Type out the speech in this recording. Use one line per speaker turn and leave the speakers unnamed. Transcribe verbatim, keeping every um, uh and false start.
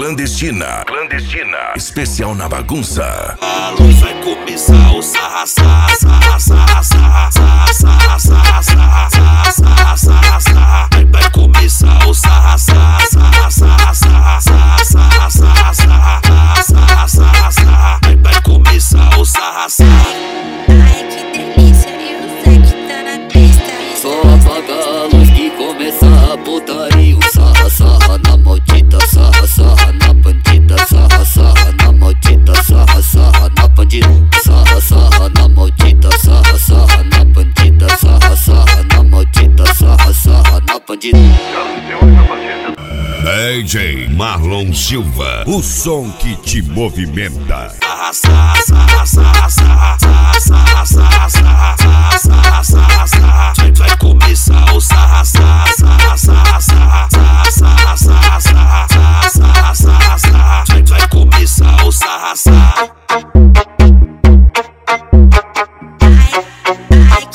Clandestina, clandestina, especial na bagunça.
Alô, vai começar o sarra, sarra, sarra, sarra, sarra, sarra, sarra, sarra, sarra, sarra, sarra, sarra. Vai começar o sarra, sarra, sarra, sarra, sarra, sarra, sarra, sarra, sarra, sarra, sarra, sarra. Vai começar o sarra, sarra.
Ai, que delícia, eu sei que tá na pista.
Só apaga a luz que começa a putaria. O sarra, sarra na maldita, sarra, sarra na bandida, sarra, sarra na maldita, sarra, sarra na bandida, sarra, sarra na maldita, sarra, sarra na bandida, sarra, sarra na maldita, sarra, sarra na bandida.
D J Marlon Silva, o som que te movimenta.
Sarra, sarra, sarra, sarra, sarra, sarra, sarra, sarra, sarra, sarra, sarra. Vai começar o sarra, sarra, sarra, sarra, sarra, sarra, sarra, sarra, sarra, sarra, sarra. Vai começar o sarra, sarra.
Ai, ai,